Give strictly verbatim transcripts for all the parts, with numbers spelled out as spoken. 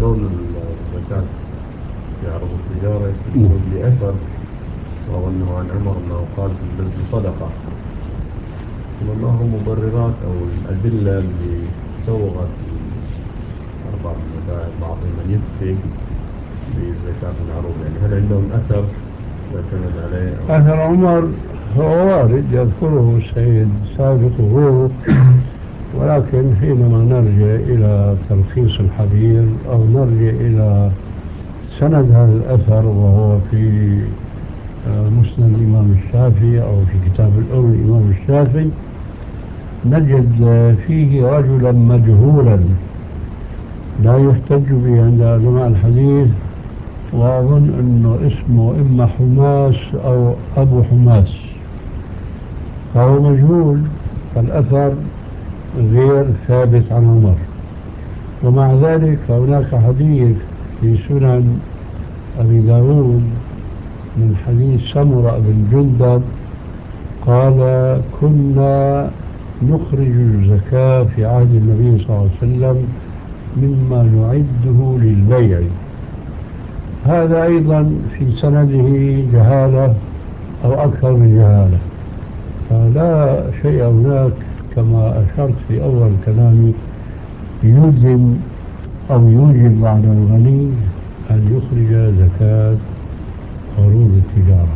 يمنعون الزكاة في عرض التجارة، يستدلون بأثر وأظنه عن عمر أنه قال في البذل صدقة. وما هو مبررات أو الأدلة اللي سوغت أربع المذاهب بعضهم من يكفي بالزكاة في العروض؟ يعني هل عندهم أثر يعتمد عليه؟ أثر عمر هو وارد يذكره السيد سابق وغيره، ولكن حينما نرجع إلى تلخيص الحبير أو نرجع إلى سند هذا الأثر وهو في مسند الإمام الشافعي أو في كتاب الأم الإمام الشافعي، نجد فيه رجلا مجهولا لا يحتج به عند علماء الحديث، وأظن أنه اسمه إما حماس أو أبو حماس، فهو مجهول، فالأثر غير ثابت عن عمر. ومع ذلك فهناك حديث في سنن أبي داود من حديث سمرة بن جندب قال: كنا نخرج الزكاة في عهد النبي صلى الله عليه وسلم مما نعده للبيع. هذا أيضا في سنده جهالة أو أكثر من جهالة، فلا شيء هناك كما أشرت في أول كلامي يلزم أو يوجب على الغني أن يخرج زكاة عروض التجارة.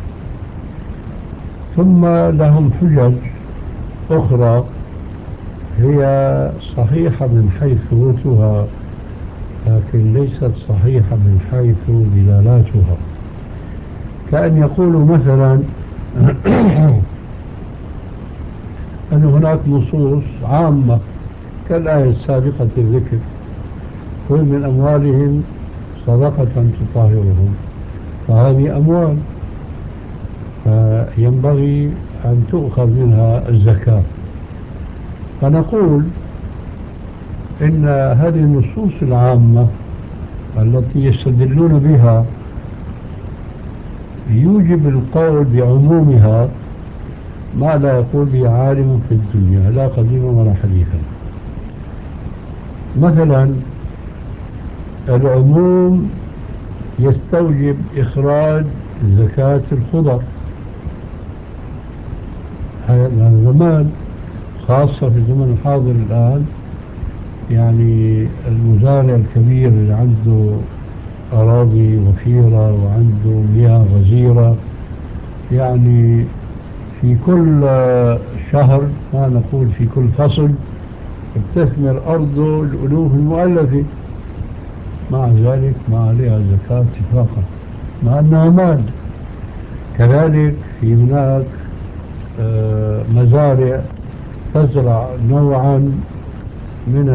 ثم لهم حجج أخرى هي صحيحة من حيث ثبوتها، لكن ليست صحيحة من حيث دلالاتها، كأن يقولوا مثلا أن هناك نصوص عامة كالآية السابقة الذكر: خذ من أموالهم صدقة تطهرهم، فهذه أموال فينبغي أن تؤخذ منها الزكاة. فنقول إن هذه النصوص العامة التي يستدلون بها يوجب القول بعمومها ما لا يقول به عالم في الدنيا لا قديما ولا حديثا. مثلا العموم يستوجب إخراج زكاة الخضر، هذا زمان خاصة في الزمن الحاضر الآن، يعني المزارع الكبير اللي عنده أراضي وفيرة وعنده مياه غزيرة، يعني في كل شهر ما نقول في كل فصل بتثمر أرضه الألوف المؤلفة، مع ذلك ما عليها زكاة اتفاقا مع أنها مال. كذلك في هناك مزارع تزرع نوعا من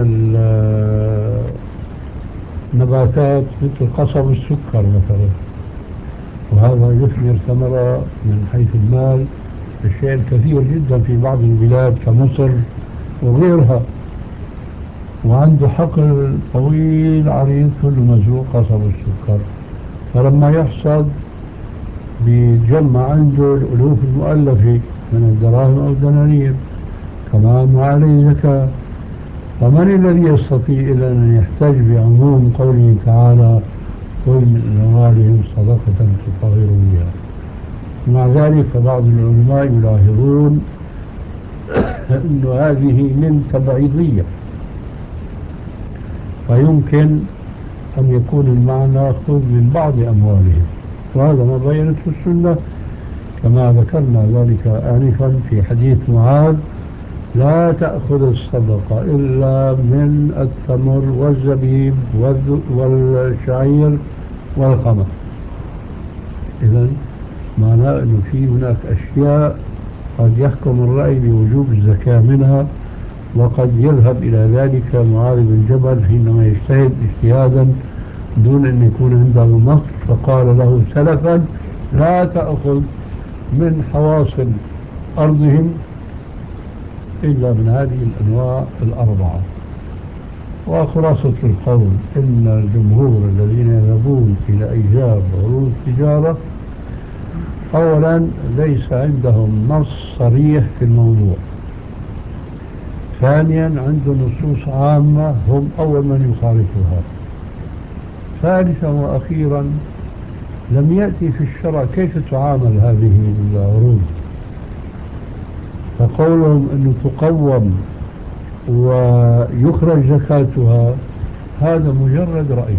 النباتات مثل قصب السكر مثلا، وهذا يثمر ثمرة من حيث المال الشيء الكثير جدا في بعض البلاد كمصر وغيرها، وعنده حقل طويل عريض كله مزروع قصب السكر، فلما يحصد بيتجمع عنده الألوف المؤلفة من الدراهم أو الدنانير كمان وعليه زكاة. فمن الذي يستطيع إلا أن يحتج بعموم قوله تعالى: خذ من أموالهم صدقة تطهرهم بها؟ مع ذلك فبعض العلماء يلاحظون أن هذه من تبعيضية، فيمكن أن يكون المعنى خذ من بعض أموالهم، وهذا ما بينته السنة كما ذكرنا ذلك آنفا في حديث معاذ: لا تأخذ الصدقة إلا من التمر والزبيب والشعير والقمح. إذن معناه أنه في هناك أشياء قد يحكم الرأي بوجوب الزكاة منها، وقد يذهب إلى ذلك معاذ بن جبل حينما يجتهد اجتهادا دون أن يكون عنده نص، فقال له سلفا: لا تأخذ من حواصل أرضهم إلا من هذه الأنواع الأربعة. وخلاصة القول إن الجمهور الذين يذهبون إلى إيجاب عروض التجارة أولا ليس عندهم نص صريح في الموضوع، ثانيا عنده نصوص عامة هم أول من يخالفها، ثالثا وأخيرا لم يأتي في الشرع كيف تعامل هذه العروض، فقولهم أنه تقوم ويخرج زكاتها هذا مجرد رأي.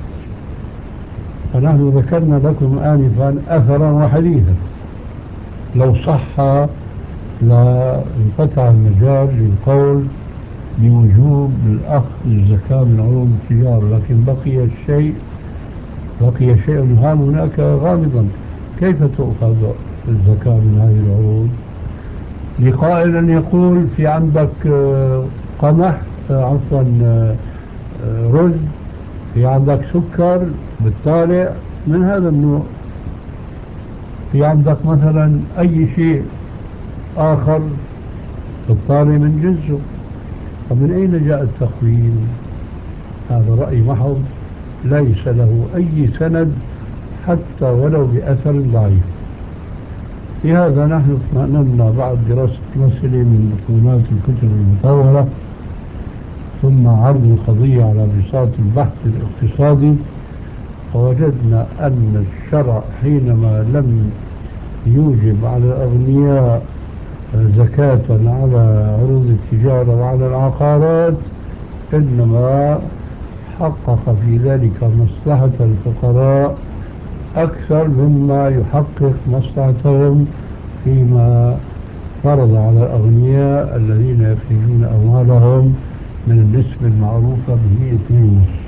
فنحن ذكرنا لكم آنفا أثرا وحديثا، لو صح لانقطع المجال للقول بوجوب الأخذ الزكاة من عروض التجارة، لكن بقي الشيء بقي شيء هام هناك غامضا، كيف تؤخذ الزكاة من هذه العروض؟ لقائل يقول في عندك قمح، عفوا رز، في عندك سكر بالطالع من هذا النوع، في عندك مثلا أي شيء آخر بالطالع من جنسه، فمن أين جاء التقويم؟ هذا رأي محض ليس له أي سند حتى ولو بأثر ضعيف. لهذا نحن اطمأننا بعد دراسة مسألة من مكونات الكتب المطولة ثم عرض القضية على بساط البحث الاقتصادي، فوجدنا أن الشرع حينما لم يوجب على الأغنياء زكاة على عروض التجارة وعلى العقارات إنما حقق في ذلك مصلحة الفقراء أكثر مما يحقق مصلحتهم فيما فرض على الأغنياء الذين يخرجون أموالهم من النسبة المعروفة به اثنين ونصف.